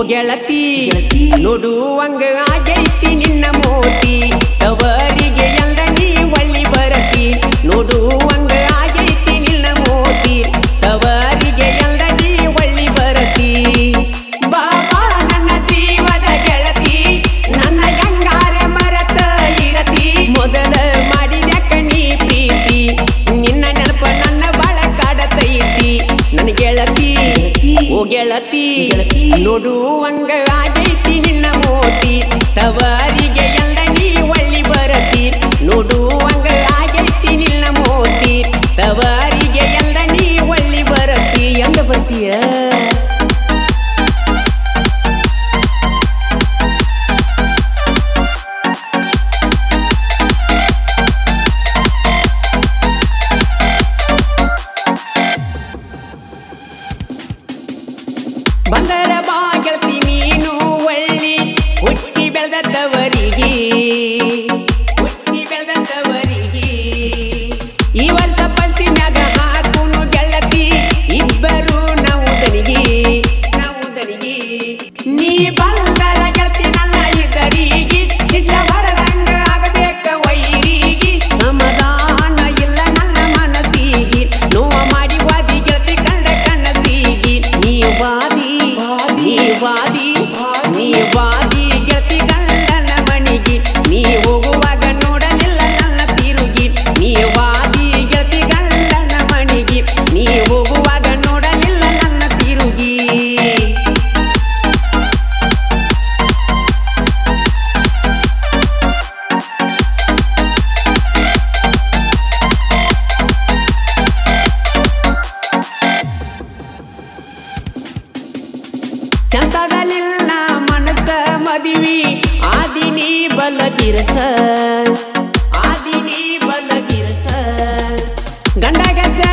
ಗೆಳತಿ ನೋಡುವಂಗ ಆಗೈತಿ ನಿನ್ನ ಮೋತಿ ತವರಿಗೆ ಎಲ್ಲ ನೀ ಒಳ್ಳಿ ಬರತಿ ನೋಡುವಂಗ ಆಗೈತಿ ನಿನ್ನ ಮೋತಿ ತವರಿಗೆ ಎಲ್ಲ ನೀ ಒಳ್ಳಿ ಬರತಿ ಬಾಬಾ ನನ್ನ ಜೀವದ ಗೆಳತಿ ನನ್ನ ಗಂಗಾರೆ ಮರತ ಇರತಿ ಮೊದಲ ಮಾಡಿದ್ಯಾಕ ನೀ ಪ್ರೀತಿ ನಿನ್ನ ನೆನಪ ನನ್ನ ಬಾಳ ಕಾಡತೈತಿ ನನ್ನ ಗೆಳತಿ ಓ ಗೆಳತಿ ನೋಡುವಂಗ ಆಗೈತಿ ನಿನ್ನ ಮೋತಿ ತವರಿಗೆ ಎಲ್ಲ ನೀ ಒಳ್ಳಿ ಬರತಿ ನೋಡುವಂಗ ಆಗೈತಿ ನಿನ್ನ ಮೋತಿ ತವರಿಗೆ ಎಲ್ಲ ನೀ ಒಳ್ಳಿ ಬರತಿ ಎಂದ ಬರ್ತೀಯ ಬಂದರ ಬಾ ಗೆಳತಿ ನೀನು ಒಳ್ಳಿ ಹುಟ್ಟಿ ಬೆಳೆದವರಿಗೆ ಈ ವರ್ಷ ಪಂಚಮ್ಯಾಗ ಹಾಕುನು ಗೆಳತಿ ಇಬ್ಬರು ನಾವು ದನಿಗೆ ನೀ ಬಂದರ ಗೆಳತಿ ನನ್ನ ಇದ್ದರಿಗೆ ಸಿಡ್ಲ ಬಡದಂಗ ಆಗಬೇಕ ವೈರಿಗೆ ಸಮಾಧಾನ ಇಲ್ಲ ನನ್ನ ಮನಸ್ಸಿಗೆ ನೋವ ಮಾಡಿ ವಾದಿ ಗೆಳತಿ ಕಂಡ ಕನಸಿಗೆ ನೀ ವಾದಿ ಗೆಳತಿ ಗಂಡನ ಮಣಿಗೆ ನೀ ಹೋಗುವಾಗ ನೋಡಲಿಲ್ಲ ನನ್ನ ತಿರುಗಿ ನೀ ವಾದಿ ಗೆಳತಿ ಗಂಡನ ಮಣಿಗೆ ನೀ ಹೋಗುವಾಗ ನೋಡಲಿಲ್ಲ ನನ್ನ ತಿರುಗಿ ಚಂತದಲಿಲ್ಲ ಮನಸ್ಸ ಮದಿವಿ ಆದಿನಿ ಬಲಗಿರಸ ಗಂಡಗ